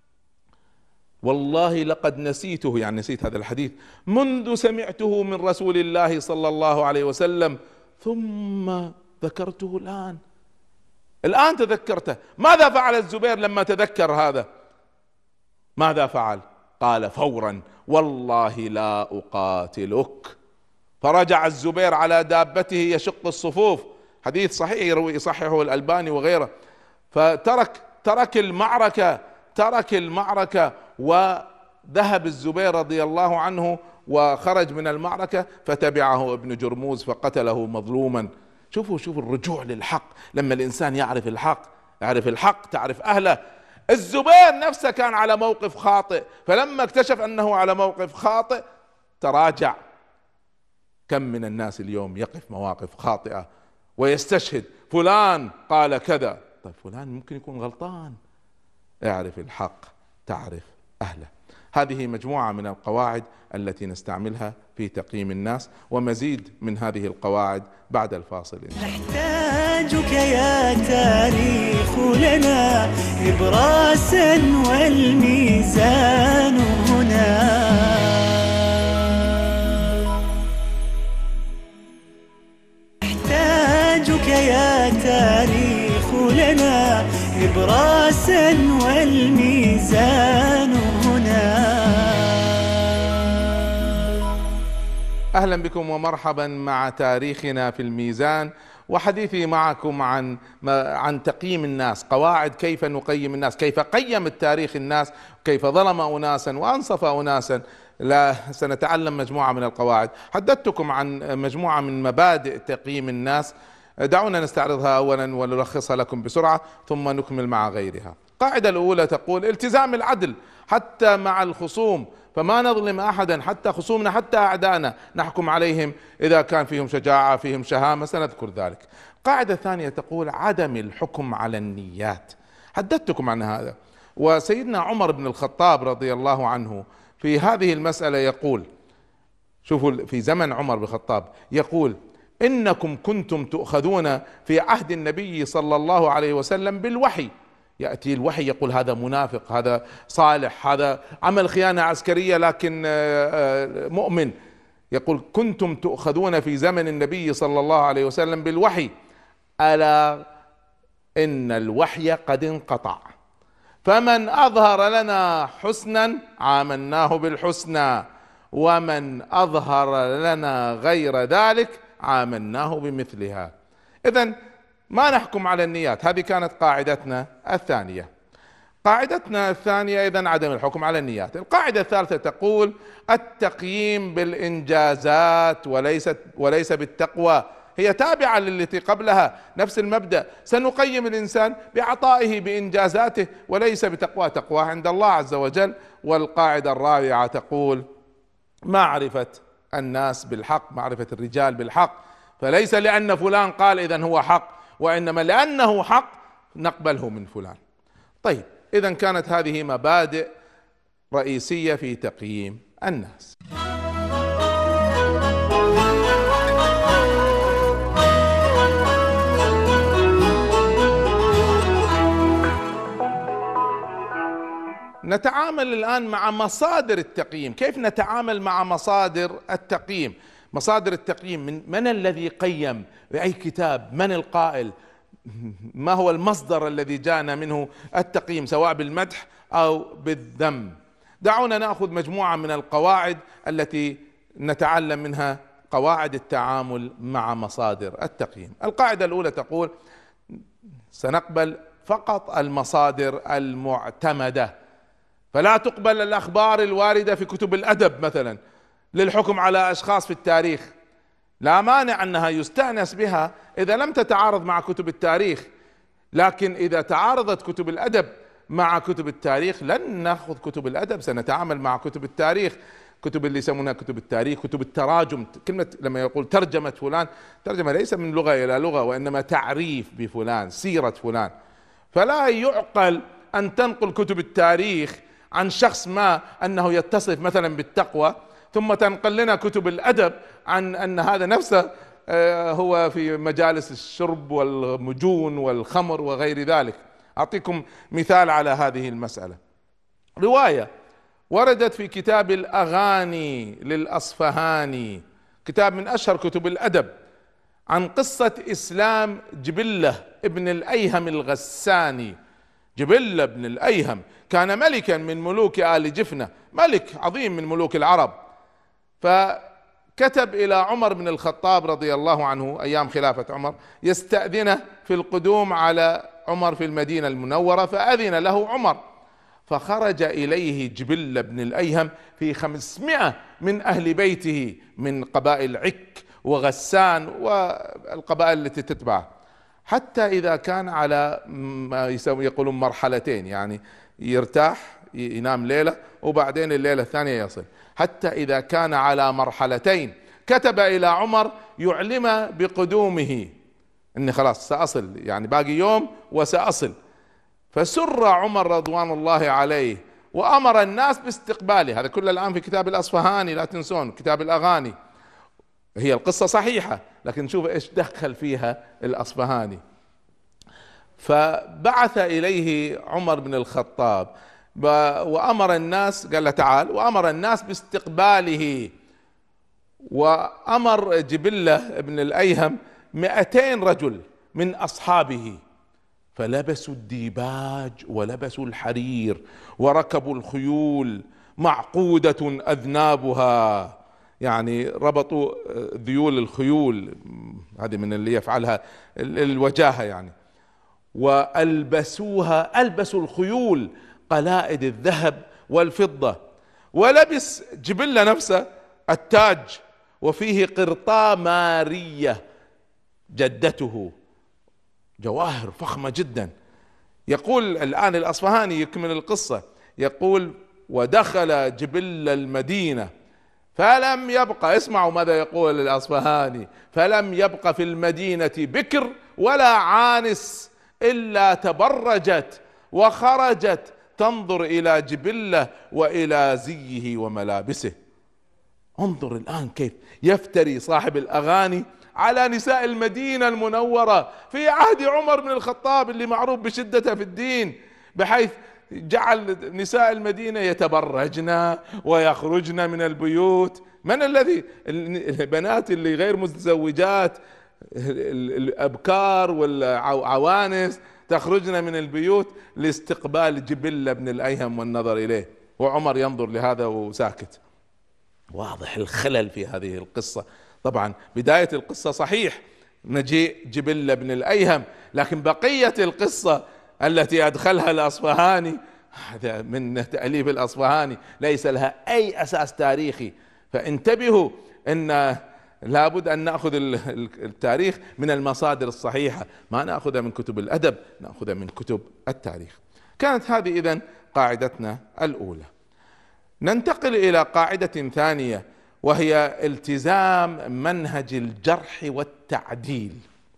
والله لقد نسيته، يعني نسيت هذا الحديث منذ سمعته من رسول الله صلى الله عليه وسلم، ثم ذكرته الآن الآن تذكرته. ماذا فعل الزبير لما تذكر هذا؟ ماذا فعل؟ قال فورا والله لا أقاتلك. فرجع الزبير على دابته يشق الصفوف، حديث صحيح يروي يصححه الألباني وغيره، فترك ترك المعركة ترك المعركة وذهب الزبير رضي الله عنه وخرج من المعركة، فتبعه ابن جرموز فقتله مظلوما. شوفوا شوفوا الرجوع للحق، لما الإنسان يعرف الحق يعرف الحق تعرف أهله. الزبير نفسه كان على موقف خاطئ، فلما اكتشف أنه على موقف خاطئ تراجع. كم من الناس اليوم يقف مواقف خاطئة ويستشهد فلان قال كذا، طيب فلان ممكن يكون غلطان. اعرف الحق تعرف أهله. هذه مجموعة من القواعد التي نستعملها في تقييم الناس، ومزيد من هذه القواعد بعد الفاصل. نحتاجك يا تاريخ لنا إبراسا والميزان هنا. نحتاجك يا تاريخ لنا إبراسا والميزان هنا. أهلا بكم ومرحبا مع تاريخنا في الميزان، وحديثي معكم عن عن تقييم الناس، قواعد كيف نقيم الناس، كيف قيم التاريخ الناس، كيف ظلم أناسا وأنصف أناسا. لا سنتعلم مجموعة من القواعد. حدثتكم عن مجموعة من مبادئ تقييم الناس، دعونا نستعرضها أولا ونلخصها لكم بسرعة ثم نكمل مع غيرها. القاعدة الأولى تقول التزام العدل حتى مع الخصوم، فما نظلم أحدا، حتى خصومنا حتى أعدائنا نحكم عليهم إذا كان فيهم شجاعة فيهم شهامة، سنذكر ذلك. القاعدة الثانية تقول عدم الحكم على النيات، حدثتكم عن هذا، وسيدنا عمر بن الخطاب رضي الله عنه في هذه المسألة يقول، شوفوا في زمن عمر بن الخطاب يقول إنكم كنتم تؤخذون في عهد النبي صلى الله عليه وسلم بالوحي، يأتي الوحي يقول هذا منافق، هذا صالح، هذا عمل خيانة عسكرية لكن مؤمن. يقول كنتم تؤخذون في زمن النبي صلى الله عليه وسلم بالوحي، ألا إن الوحي قد انقطع، فمن أظهر لنا حسنا عاملناه بالحسنى، ومن أظهر لنا غير ذلك عاملناه بمثلها. إذن ما نحكم على النيات، هذه كانت قاعدتنا الثانية. قاعدتنا الثانية إذن عدم الحكم على النيات. القاعدة الثالثة تقول التقييم بالإنجازات وليست وليس بالتقوى، هي تابعة للتي قبلها، نفس المبدأ، سنقيم الإنسان بعطائه بإنجازاته وليس بتقوى، تقواه عند الله عز وجل. والقاعدة الرابعة تقول معرفة الناس بالحق، معرفة الرجال بالحق، فليس لأن فلان قال إذن هو حق، وإنما لأنه حق نقبله من فلان. طيب، إذن كانت هذه مبادئ رئيسية في تقييم الناس. نتعامل الآن مع مصادر التقييم. كيف نتعامل مع مصادر التقييم؟ مصادر التقييم، من من الذي قيم، بأي كتاب، من القائل، ما هو المصدر الذي جاءنا منه التقييم سواء بالمدح أو بالذم. دعونا نأخذ مجموعة من القواعد التي نتعلم منها قواعد التعامل مع مصادر التقييم. القاعدة الأولى تقول سنقبل فقط المصادر المعتمدة، فلا تقبل الأخبار الواردة في كتب الأدب مثلا للحكم على أشخاص في التاريخ. لا مانع أنها يستأنس بها إذا لم تتعارض مع كتب التاريخ، لكن إذا تعارضت كتب الأدب مع كتب التاريخ لن نأخذ كتب الأدب، سنتعامل مع كتب التاريخ، كتب اللي يسمونها كتب التاريخ، كتب التراجم. كلمة لما يقول ترجمة فلان، ترجمة ليس من لغة إلى لغة، وإنما تعريف بفلان، سيرة فلان. فلا يعقل أن تنقل كتب التاريخ عن شخص ما أنه يتصف مثلا بالتقوى، ثم تنقل لنا كتب الأدب عن أن هذا نفسه هو في مجالس الشرب والمجون والخمر وغير ذلك. أعطيكم مثال على هذه المسألة. رواية وردت في كتاب الأغاني للأصفهاني، كتاب من أشهر كتب الأدب، عن قصة إسلام جبلة ابن الأيهم الغساني. جبلة ابن الأيهم كان ملكا من ملوك آل جفنة، ملك عظيم من ملوك العرب، فكتب إلى عمر بن الخطاب رضي الله عنه أيام خلافة عمر يستأذنه في القدوم على عمر في المدينة المنورة، فأذن له عمر، فخرج إليه جبلة بن الأيهم في خمسمائة من أهل بيته من قبائل عك وغسان والقبائل التي تتبعه، حتى إذا كان على ما يقولون مرحلتين، يعني يرتاح ينام ليلة وبعدين الليلة الثانية يصل، حتى إذا كان على مرحلتين كتب إلى عمر يعلم بقدومه، إني خلاص سأصل، يعني باقي يوم وسأصل. فسر عمر رضوان الله عليه وأمر الناس باستقباله. هذا كله الآن في كتاب الأصفهاني، لا تنسون كتاب الأغاني. هي القصة صحيحة، لكن شوف إيش دخل فيها الأصفهاني. فبعث إليه عمر بن الخطاب وأمر الناس، قال له تعال، وأمر الناس باستقباله، وأمر جبلة ابن الأيهم مئتين رجل من أصحابه، فلبسوا الديباج ولبسوا الحرير وركبوا الخيول معقودة أذنابها، يعني ربطوا ذيول الخيول، هذه من اللي يفعلها الوجاهة يعني، وألبسوها، ألبسوا الخيول قلائد الذهب والفضة، ولبس جبلة نفسه التاج وفيه قرطا مارية جدته، جواهر فخمة جدا. يقول الآن الأصفهاني يكمل القصة، يقول ودخل جبل المدينة فلم يبقى، اسمعوا ماذا يقول الأصفهاني، فلم يبقى في المدينة بكر ولا عانس إلا تبرجت وخرجت تنظر إلى جبلة وإلى زيه وملابسه. انظر الآن كيف يفتري صاحب الأغاني على نساء المدينة المنورة في عهد عمر بن الخطاب اللي معروف بشدته في الدين، بحيث جعل نساء المدينة يتبرجن ويخرجن من البيوت. من الذي؟ البنات اللي غير متزوجات، الأبكار والعوانس تخرجن من البيوت لاستقبال جبلة بن الأيهم والنظر إليه، وعمر ينظر لهذا وساكت. واضح الخلل في هذه القصة. طبعا بداية القصة صحيح مجيء جبلة بن الأيهم، لكن بقية القصة التي أدخلها الأصفهاني، هذا من تأليف الأصفهاني، ليس لها أي أساس تاريخي. فانتبهوا أن لابد أن نأخذ التاريخ من المصادر الصحيحة، ما نأخذها من كتب الأدب، نأخذها من كتب التاريخ. كانت هذه إذن قاعدتنا الأولى. ننتقل إلى قاعدة ثانية، وهي التزام منهج الجرح والتعديل.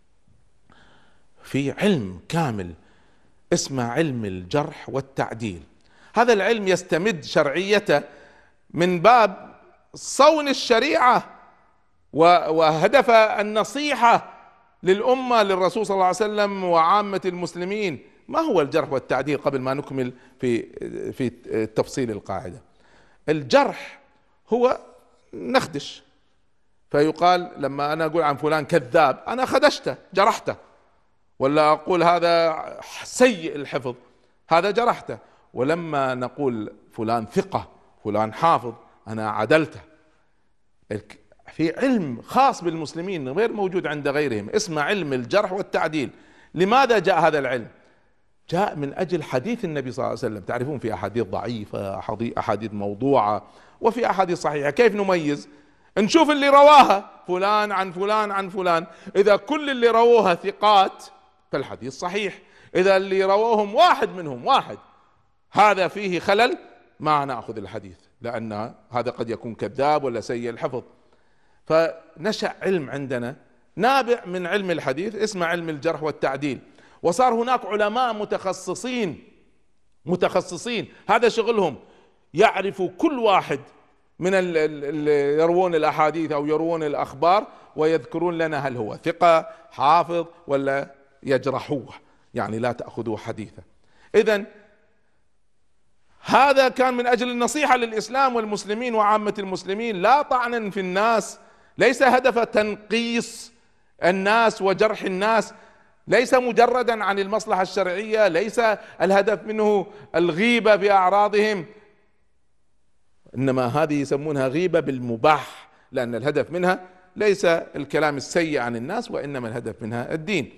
في علم كامل اسمه علم الجرح والتعديل. هذا العلم يستمد شرعيته من باب صون الشريعة وهدف النصيحة للأمة للرسول صلى الله عليه وسلم وعامة المسلمين. ما هو الجرح والتعديل قبل ما نكمل في في تفصيل القاعدة؟ الجرح هو نخدش، فيقال لما أنا أقول عن فلان كذاب أنا خدشته جرحته، ولا أقول هذا سيء الحفظ هذا جرحته. ولما نقول فلان ثقة فلان حافظ أنا عدلته. في علم خاص بالمسلمين غير موجود عند غيرهم اسمه علم الجرح والتعديل. لماذا جاء هذا العلم؟ جاء من أجل حديث النبي صلى الله عليه وسلم. تعرفون في أحاديث ضعيفة، أحاديث موضوعة، وفي أحاديث صحيحة. كيف نميز؟ نشوف اللي رواها فلان عن فلان عن فلان. إذا كل اللي رووها ثقات فالحديث صحيح. إذا اللي رووهم واحد منهم واحد هذا فيه خلل ما نأخذ الحديث، لأن هذا قد يكون كذاب ولا سيء الحفظ. فنشأ علم عندنا نابع من علم الحديث اسمه علم الجرح والتعديل. وصار هناك علماء متخصصين متخصصين هذا شغلهم، يعرفوا كل واحد من اللي يروون الأحاديث أو يروون الأخبار ويذكرون لنا هل هو ثقة حافظ ولا يجرحوه، يعني لا تأخذوا حديثه. إذن هذا كان من أجل النصيحة للإسلام والمسلمين وعامة المسلمين، لا طعنا في الناس، ليس هدف تنقيص الناس وجرح الناس، ليس مجردا عن المصلحة الشرعية، ليس الهدف منه الغيبة بأعراضهم، إنما هذه يسمونها غيبة بالمباح، لأن الهدف منها ليس الكلام السيء عن الناس، وإنما الهدف منها الدين.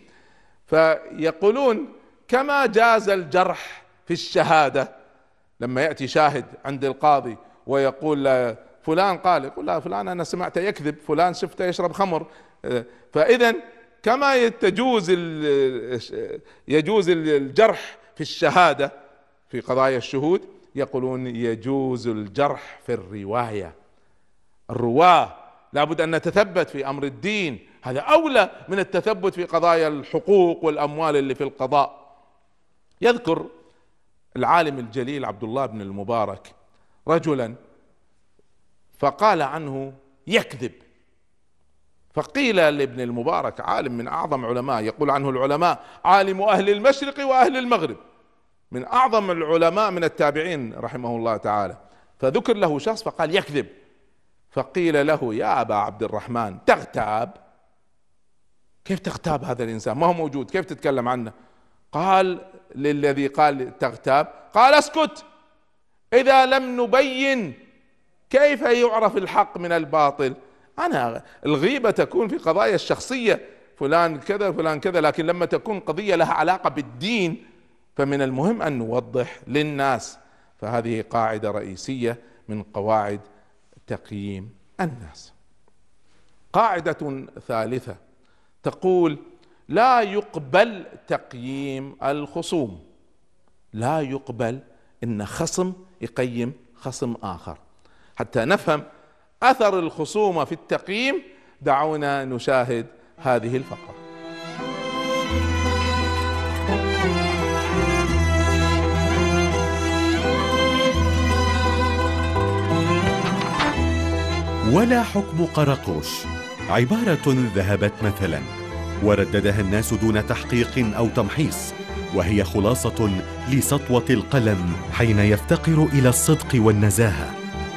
فيقولون كما جاز الجرح في الشهادة، لما يأتي شاهد عند القاضي ويقول فلان قال، يقول لا فلان أنا سمعته يكذب، فلان شفته يشرب خمر. فإذا كما تجوز يجوز الجرح في الشهادة في قضايا الشهود، يقولون يجوز الجرح في الرواية. الرواة لابد أن نتثبت في أمر الدين، هذا أولى من التثبت في قضايا الحقوق والأموال اللي في القضاء. يذكر العالم الجليل عبد الله بن المبارك رجلا فقال عنه يكذب، فقيل لابن المبارك عالم من أعظم علماء، يقول عنه العلماء عالم أهل المشرق وأهل المغرب، من أعظم العلماء من التابعين رحمه الله تعالى. فذكر له شخص فقال يكذب، فقيل له يا أبا عبد الرحمن تغتاب؟ كيف تغتاب هذا الإنسان ما هو موجود، كيف تتكلم عنه؟ قال للذي قال تغتاب، قال اسكت، إذا لم نبين كيف يعرف الحق من الباطل؟ أنا الغيبة تكون في قضايا الشخصية، فلان كذا فلان كذا، لكن لما تكون قضية لها علاقة بالدين فمن المهم أن نوضح للناس. فهذه قاعدة رئيسية من قواعد تقييم الناس. قاعدة ثالثة تقول لا يقبل تقييم الخصوم، لا يقبل إن خصم يقيم خصم آخر. حتى نفهم أثر الخصومة في التقييم دعونا نشاهد هذه الفقرة. ولا حكم قراقوش عبارة ذهبت مثلا ورددها الناس دون تحقيق أو تمحيص، وهي خلاصة لسطوة القلم حين يفتقر إلى الصدق والنزاهة.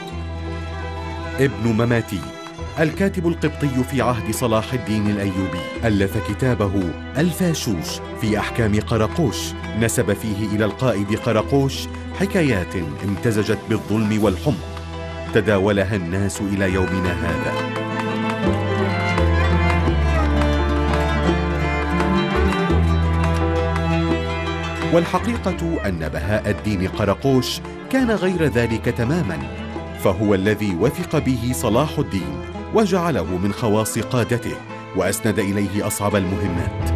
ابن مماتي الكاتب القبطي في عهد صلاح الدين الأيوبي ألف كتابه الفاشوش في أحكام قراقوش، نسب فيه إلى القائد قراقوش حكايات امتزجت بالظلم والحمق تداولها الناس إلى يومنا هذا. والحقيقة أن بهاء الدين قرقوش كان غير ذلك تماما، فهو الذي وثق به صلاح الدين وجعله من خواص قادته وأسند إليه أصعب المهمات.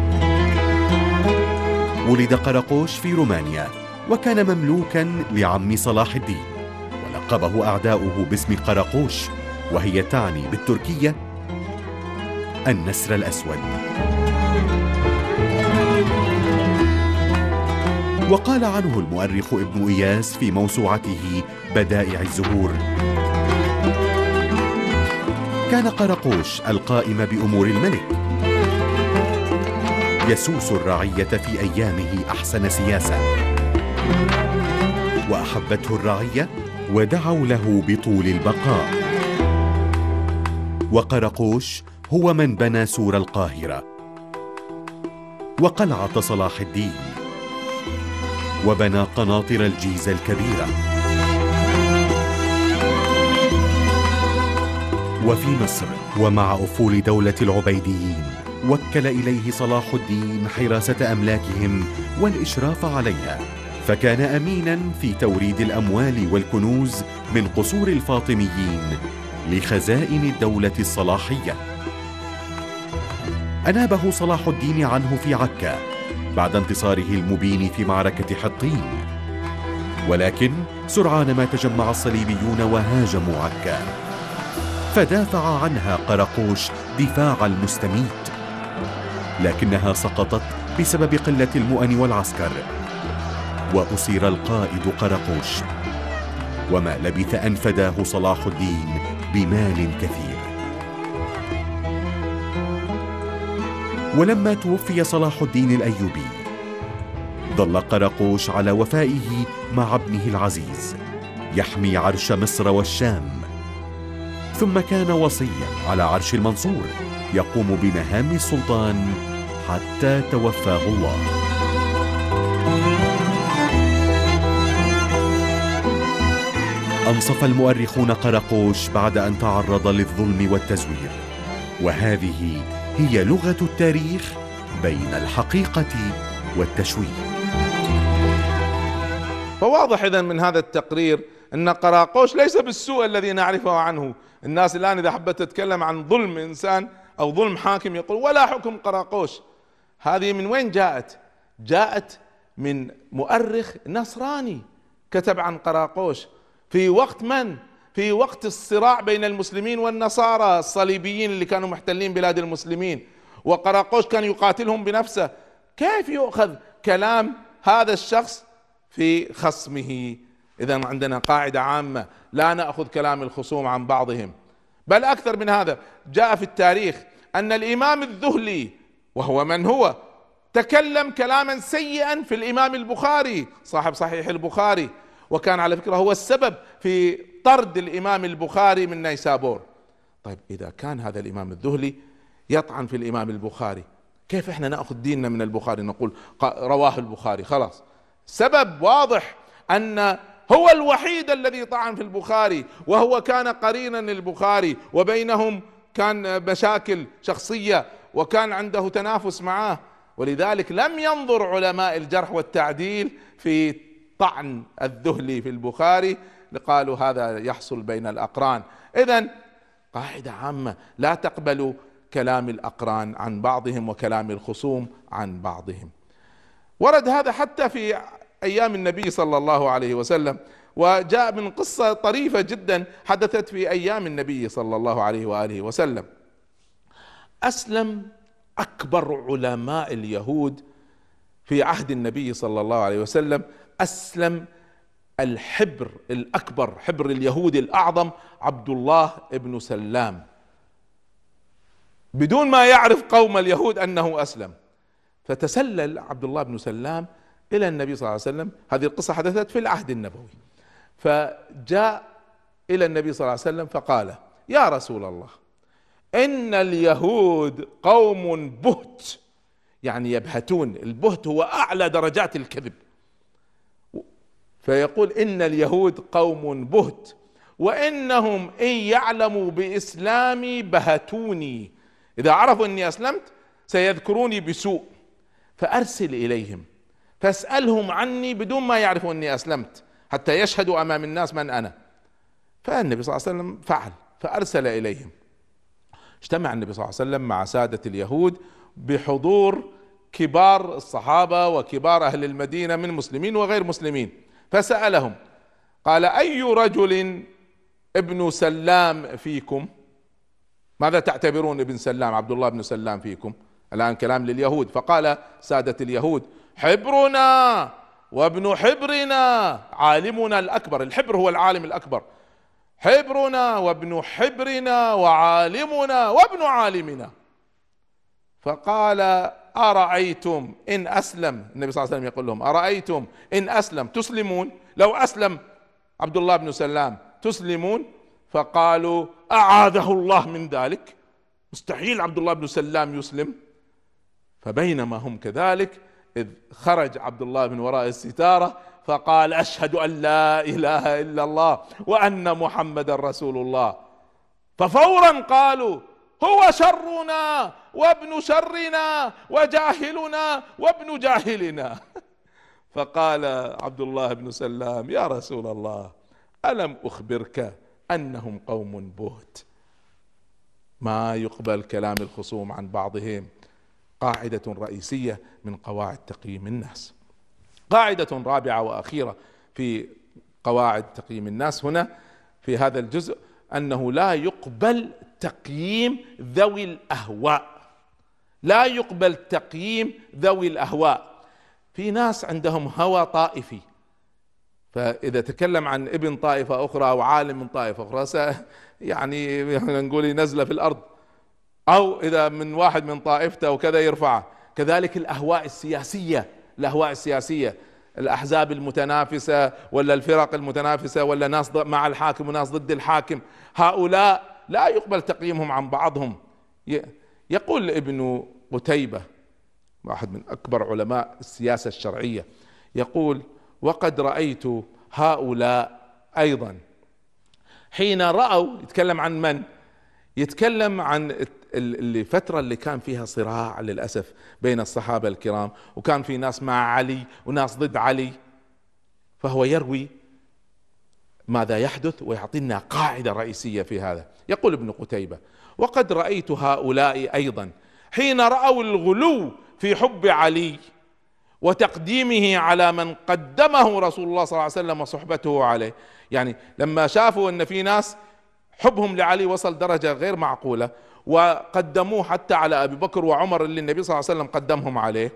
ولد قرقوش في رومانيا، وكان مملوكا لعم صلاح الدين، ولقبه أعداؤه باسم قرقوش، وهي تعني بالتركية النسر الأسود. وقال عنه المؤرخ ابن إياس في موسوعته بدائع الزهور: كان قرقوش القائم بأمور الملك، يسوس الرعية في أيامه أحسن سياسة، وأحبته الرعية ودعوا له بطول البقاء. وقرقوش هو من بنى سور القاهرة وقلعة صلاح الدين، وبنى قناطر الجيزة الكبيرة. وفي مصر ومع أفول دولة العبيديين وكل إليه صلاح الدين حراسة أملاكهم والإشراف عليها، فكان أمينا في توريد الأموال والكنوز من قصور الفاطميين لخزائن الدولة الصلاحية. أنابه صلاح الدين عنه في عكا بعد انتصاره المبين في معركة حطين، ولكن سرعان ما تجمع الصليبيون وهاجموا عكا، فدافع عنها قرقوش دفاع المستميت، لكنها سقطت بسبب قلة المؤن والعسكر، وأسير القائد قرقوش، وما لبث أن فداه صلاح الدين بمال كثير. ولما توفي صلاح الدين الأيوبي ظل قرقوش على وفائه مع ابنه العزيز يحمي عرش مصر والشام، ثم كان وصيا على عرش المنصور يقوم بمهام السلطان حتى توفاه الله. أنصف المؤرخون قرقوش بعد أن تعرض للظلم والتزوير، وهذه هي لغة التاريخ بين الحقيقة والتشويه. فواضح إذن من هذا التقرير أن قراقوش ليس بالسوء الذي نعرفه عنه. الناس الآن إذا حبت تتكلم عن ظلم إنسان أو ظلم حاكم يقول ولا حكم قراقوش. هذه من وين جاءت؟ جاءت من مؤرخ نصراني كتب عن قراقوش في وقت من؟ في وقت الصراع بين المسلمين والنصارى الصليبيين اللي كانوا محتلين بلاد المسلمين، وقراقوش كان يقاتلهم بنفسه. كيف يؤخذ كلام هذا الشخص في خصمه؟ إذن عندنا قاعدة عامة: لا نأخذ كلام الخصوم عن بعضهم. بل أكثر من هذا، جاء في التاريخ أن الإمام الذهلي وهو من هو تكلم كلاما سيئا في الإمام البخاري صاحب صحيح البخاري، وكان على فكرة هو السبب في طرد الإمام البخاري من نيسابور. طيب إذا كان هذا الإمام الذهلي يطعن في الإمام البخاري، كيف إحنا نأخذ ديننا من البخاري نقول رواه البخاري؟ خلاص، سبب واضح أن هو الوحيد الذي طعن في البخاري، وهو كان قرينا للبخاري وبينهم كان مشاكل شخصية وكان عنده تنافس معه، ولذلك لم ينظر علماء الجرح والتعديل في طعن الذهلي في البخاري، قالوا هذا يحصل بين الأقران. إذن قاعدة عامة: لا تقبلوا كلام الأقران عن بعضهم وكلام الخصوم عن بعضهم. ورد هذا حتى في أيام النبي صلى الله عليه وسلم، وجاء من قصة طريفة جدا حدثت في أيام النبي صلى الله عليه وآله وسلم. أسلم أكبر علماء اليهود في عهد النبي صلى الله عليه وسلم، أسلم الحبر الأكبر، حبر اليهود الأعظم، عبد الله بن سلام، بدون ما يعرف قوم اليهود أنه أسلم. فتسلل عبد الله بن سلام إلى النبي صلى الله عليه وسلم. هذه القصة حدثت في العهد النبوي. فجاء إلى النبي صلى الله عليه وسلم فقال: يا رسول الله، إن اليهود قوم بهت، يعني يبهتون. البهت هو أعلى درجات الكذب. فيقول: إن اليهود قوم بهت، وإنهم إن يعلموا بإسلامي بهتوني، إذا عرفوا أني أسلمت سيذكروني بسوء، فأرسل إليهم فاسألهم عني بدون ما يعرفوا أني أسلمت حتى يشهدوا أمام الناس من أنا. فالنبي صلى الله عليه وسلم فعل، فأرسل إليهم. اجتمع النبي صلى الله عليه وسلم مع سادة اليهود بحضور كبار الصحابة وكبار أهل المدينة من مسلمين وغير مسلمين، فسألهم قال: أي رجل ابن سلام فيكم؟ ماذا تعتبرون ابن سلام، عبد الله بن سلام فيكم؟ الآن كلام لليهود. فقال سادة اليهود: حبرنا وابن حبرنا، عالمنا الأكبر. الحبر هو العالم الأكبر. حبرنا وابن حبرنا وعالمنا وابن عالمنا. فقال: أرأيتم إن أسلم، النبي صلى الله عليه وسلم يقول لهم: أرأيتم إن أسلم تسلمون؟ لو أسلم عبد الله بن سلام تسلمون؟ فقالوا: أعاذه الله من ذلك، مستحيل عبد الله بن سلام يسلم. فبينما هم كذلك إذ خرج عبد الله من وراء الستارة فقال: أشهد أن لا إله إلا الله وأن محمد رسول الله. ففورا قالوا: هو شرنا وابن شرنا وجاهلنا وابن جاهلنا. فقال عبد الله بن سلام: يا رسول الله، ألم أخبرك أنهم قوم بهت؟ ما يقبل كلام الخصوم عن بعضهم. قاعدة رئيسية من قواعد تقييم الناس. قاعدة رابعة وأخيرة في قواعد تقييم الناس هنا في هذا الجزء، أنه لا يقبل تقييم ذوي الأهواء. لا يقبل تقييم ذوي الأهواء. في ناس عندهم هوى طائفي، فإذا تكلم عن ابن طائفة أخرى أو عالم من طائفة أخرى يعني نقول نزلة في الأرض، أو إذا من واحد من طائفته وكذا يرفعه. كذلك الأهواء السياسية، الأهواء السياسية، الأحزاب المتنافسة ولا الفرق المتنافسة ولا ناس مع الحاكم وناس ضد الحاكم، هؤلاء لا يقبل تقييمهم عن بعضهم. يقول ابن قتيبة واحد من أكبر علماء السياسة الشرعية، يقول: وقد رأيت هؤلاء أيضا حين رأوا، يتكلم عن من؟ يتكلم عن الفترة اللي كان فيها صراع للأسف بين الصحابة الكرام، وكان في ناس مع علي وناس ضد علي، فهو يروي ماذا يحدث ويعطينا قاعدة رئيسية في هذا. يقول ابن قتيبة: وقد رأيت هؤلاء أيضا حين رأوا الغلو في حب علي وتقديمه على من قدمه رسول الله صلى الله عليه وسلم وصحبته عليه. يعني لما شافوا أن في ناس حبهم لعلي وصل درجة غير معقولة وقدموه حتى على أبي بكر وعمر اللي النبي صلى الله عليه وسلم قدمهم عليه،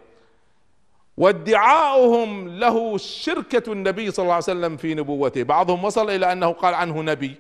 وادعاؤهم له شركة النبي صلى الله عليه وسلم في نبوته، بعضهم وصل إلى أنه قال عنه نبي،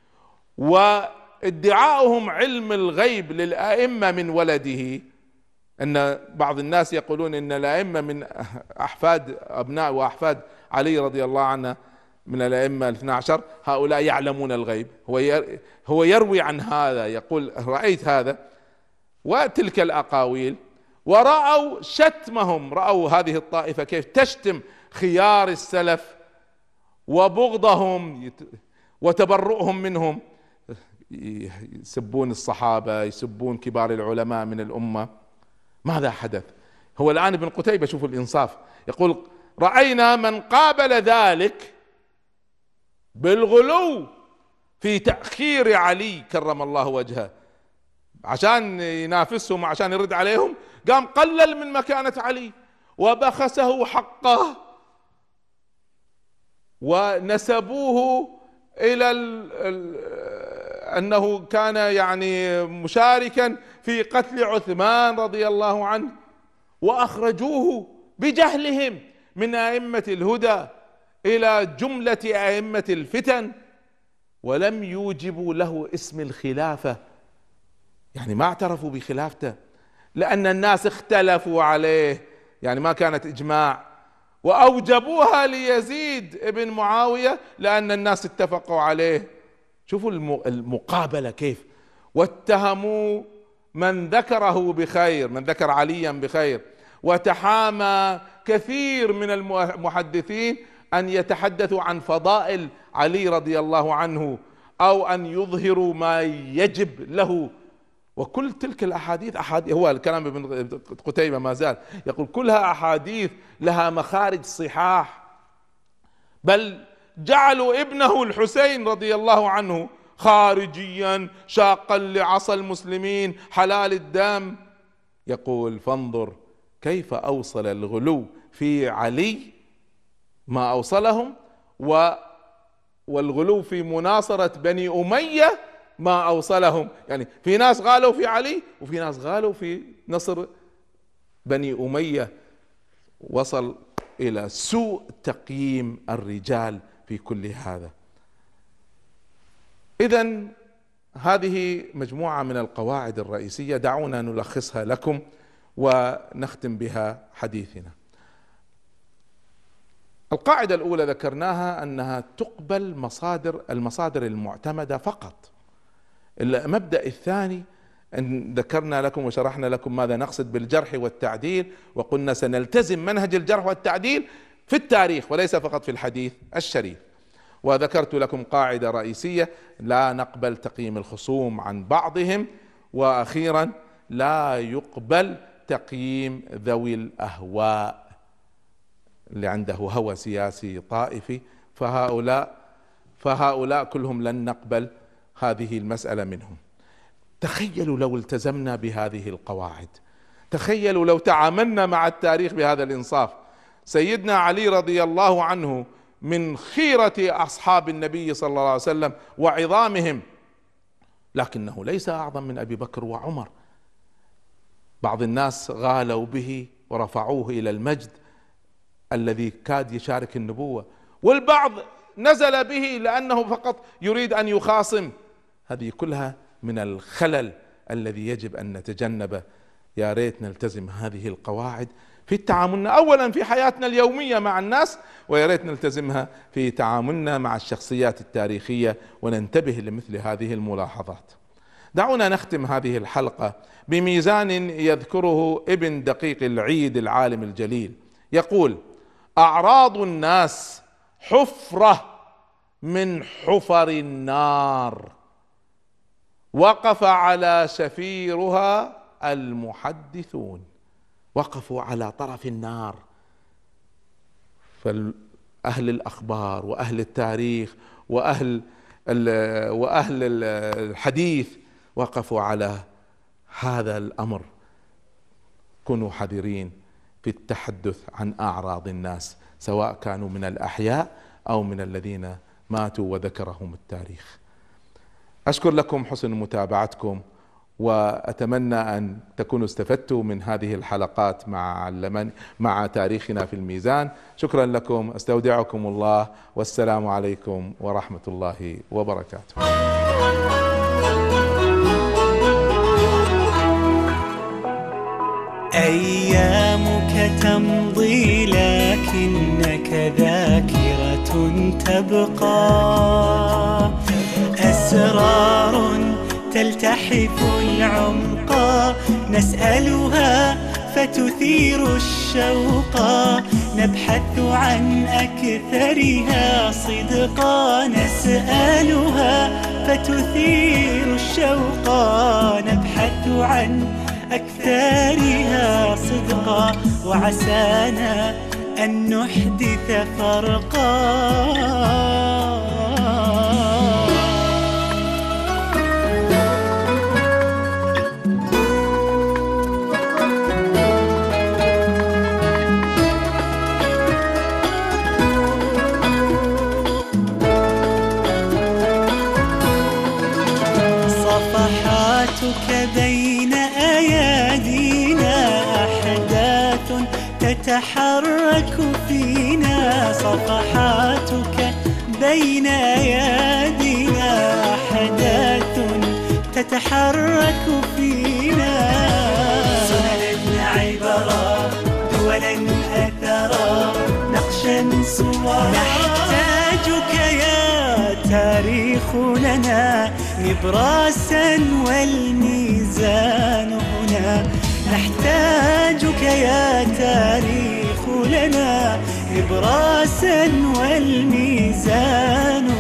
وادعاؤهم علم الغيب للأئمة من ولده، أن بعض الناس يقولون أن الأئمة من أحفاد أبناء وأحفاد علي رضي الله عنه من الأئمة الاثنى عشر هؤلاء يعلمون الغيب. هو هو يروي عن هذا، يقول: رأيت هذا وتلك الأقاويل، ورأوا شتمهم، رأوا هذه الطائفة كيف تشتم خيار السلف وبغضهم وتبرؤهم منهم، يسبون الصحابة، يسبون كبار العلماء من الأمة. ماذا حدث؟ هو الآن ابن قتيبة، شوفوا الإنصاف، يقول: رأينا من قابل ذلك بالغلو في تأخير علي كرم الله وجهه، عشان ينافسهم وعشان يرد عليهم، قام قلل من مكانة علي وبخسه حقه ونسبوه إلى ال ال أنه كان يعني مشاركا في قتل عثمان رضي الله عنه، وأخرجوه بجهلهم من أئمة الهدى إلى جملة أئمة الفتن، ولم يوجبوا له اسم الخلافة، يعني ما اعترفوا بخلافته لأن الناس اختلفوا عليه، يعني ما كانت إجماع، وأوجبوها ليزيد ابن معاوية لأن الناس اتفقوا عليه. شوفوا المقابلة كيف، واتهموا من ذكره بخير، من ذكر عليا بخير، وتحامى كثير من المحدثين أن يتحدثوا عن فضائل علي رضي الله عنه، أو أن يظهروا ما يجب له وكل تلك الأحاديث أحاديث، هو الكلام ابن قتيبة ما زال يقول كلها أحاديث لها مخارج صحاح، بل جعلوا ابنه الحسين رضي الله عنه خارجيا شاقا لعصا المسلمين حلال الدم. يقول فانظر كيف أوصل الغلو في علي ما أوصلهم، و والغلو في مناصرة بني أمية ما أوصلهم. يعني في ناس غالوا في علي وفي ناس غالوا في نصر بني أمية. وصل إلى سوء تقييم الرجال في كل هذا. إذن هذه مجموعة من القواعد الرئيسية، دعونا نلخصها لكم ونختم بها حديثنا. القاعدة الأولى ذكرناها أنها تقبل مصادر المصادر المعتمدة فقط. المبدأ الثاني أن ذكرنا لكم وشرحنا لكم ماذا نقصد بالجرح والتعديل، وقلنا سنلتزم منهج الجرح والتعديل في التاريخ وليس فقط في الحديث الشريف. وذكرت لكم قاعدة رئيسية: لا نقبل تقييم الخصوم عن بعضهم. وأخيرا لا يقبل تقييم ذوي الأهواء اللي عنده هوى سياسي طائفي، فهؤلاء فهؤلاء كلهم لن نقبل هذه المسألة منهم. تخيلوا لو التزمنا بهذه القواعد، تخيلوا لو تعاملنا مع التاريخ بهذا الإنصاف. سيدنا علي رضي الله عنه من خيرة أصحاب النبي صلى الله عليه وسلم وعظامهم، لكنه ليس أعظم من أبي بكر وعمر. بعض الناس غالوا به ورفعوه إلى المجد الذي كاد يشارك النبوة، والبعض نزل به لأنه فقط يريد أن يخاصم. هذه كلها من الخلل الذي يجب أن نتجنبه. يا ريت نلتزم هذه القواعد في تعاملنا أولا في حياتنا اليومية مع الناس، ويا ريت نلتزمها في تعاملنا مع الشخصيات التاريخية وننتبه لمثل هذه الملاحظات. دعونا نختم هذه الحلقة بميزان يذكره ابن دقيق العيد العالم الجليل، يقول: أعراض الناس حفرة من حفر النار، وقف على شفيرها المحدثون. وقفوا على طرف النار، فأهل الأخبار وأهل التاريخ وأهل وأهل الحديث وقفوا على هذا الأمر. كونوا حذرين في التحدث عن أعراض الناس، سواء كانوا من الأحياء أو من الذين ماتوا وذكرهم التاريخ. أشكر لكم حسن متابعتكم، وأتمنى أن تكونوا استفدتوا من هذه الحلقات مع مع تاريخنا في الميزان. شكرا لكم، أستودعكم الله، والسلام عليكم ورحمة الله وبركاته. أيامك تمضي لكنك ذاكرة تبقى، أسرار تلتحف العمق نسألها فتثير الشوق، نبحث عن أكثرها صدقا نسألها فتثير الشوق، نبحث عن أكثرها صدقا، وعسانا أن نحدث فرقا. صفحاتك بين أيادينا أحداث تتحرك فينا، صفحاتك بين أيادينا أحداث تتحرك فينا، سننا عبرا دولا أثرا نقشا صورا، نحتاجك يا تاريخ لنا نبراسا والميزان هنا، نحتاجك يا تاريخ لنا نبراسا والميزان